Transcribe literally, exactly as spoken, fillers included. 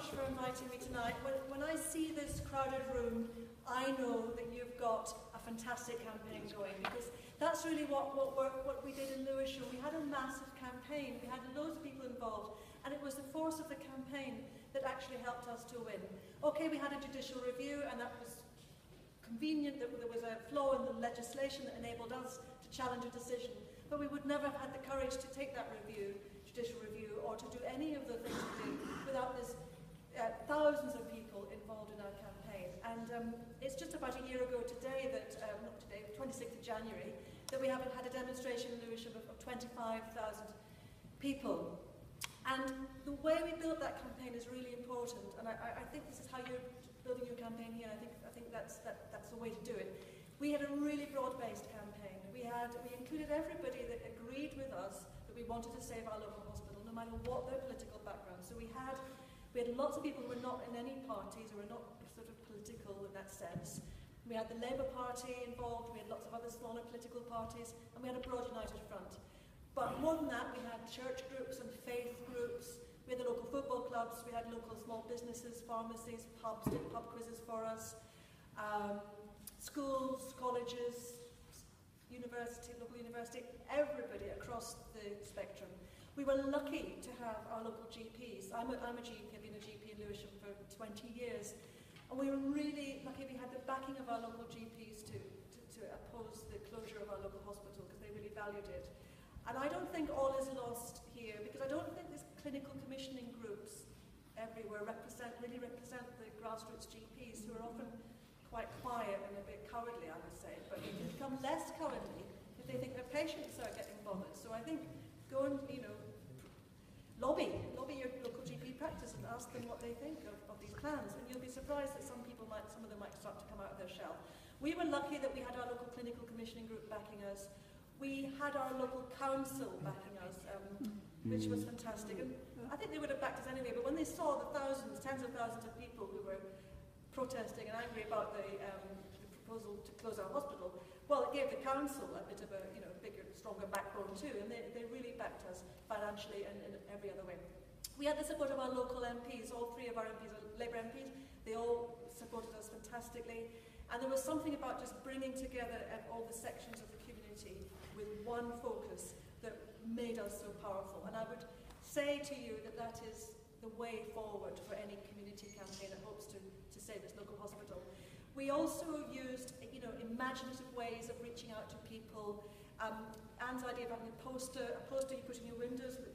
much for inviting me tonight. When, when I see this crowded room, I know that you've got a fantastic campaign going, because that's really what, what, what we did in Lewisham. We had a massive campaign. We had loads of people involved, and it was the force of the campaign that actually helped us to win. Okay, we had a judicial review, and that was convenient that there was a flaw in the legislation that enabled us to challenge a decision, but we would never have had the courage to take that review, judicial review, or to do any of the things we do without this uh, thousands of people involved in our campaign. And um, it's just about a year ago today that, um, not today, twenty-sixth of January, that we haven't had a demonstration in Lewisham of, of twenty-five thousand people. And the way we built that campaign is really important, and I, I think this is how you're building your campaign here. I think I think that's that, that's the way to do it. We had a really broad-based campaign. We had we included everybody that agreed with us that we wanted to save our local hospital, no matter what their political background. So we had we had lots of people who were not in any parties, who were not sort of political in that sense. We had the Labour Party involved. We had lots of other smaller political parties, and we had a broad united front. But more than that, we had church groups and faith groups. We had the local football clubs. We had local small businesses, pharmacies, pubs did pub quizzes for us. Um, schools, colleges, university, local university, everybody across the spectrum. We were lucky to have our local G Ps. I'm a, I'm a G P, I've been a G P in Lewisham for twenty years. And we were really lucky we had the backing of our local G Ps to, to, to oppose the closure of our local hospital, because they really valued it. And I don't think all is lost here, because I don't think these clinical commissioning groups everywhere represent, really represent the grassroots G Ps, who are often quite quiet and a bit cowardly, I would say. But they can become less cowardly if they think their patients are getting bothered. So I think go and, you know, lobby, lobby your local G P practice and ask them what they think of, of these plans. And you'll be surprised that some people might, some of them might start to come out of their shell. We were lucky that we had our local clinical commissioning group backing us. We had our local council backing us, um, which was fantastic. And I think they would have backed us anyway, but when they saw the thousands, tens of thousands of people who were protesting and angry about the, um, the proposal to close our hospital, well, it gave the council a bit of a, you know, bigger, stronger backbone too, and they, they really backed us financially and in every other way. We had the support of our local M Ps. All three of our M Ps are Labour M Ps. They all supported us fantastically. And there was something about just bringing together all the sections of the community with one focus that made us so powerful. And I would say to you that that is the way forward for any community campaign that hopes to, to save its local hospital. We also used, you know, imaginative ways of reaching out to people. Um, Anne's idea of having a poster, a poster you put in your windows that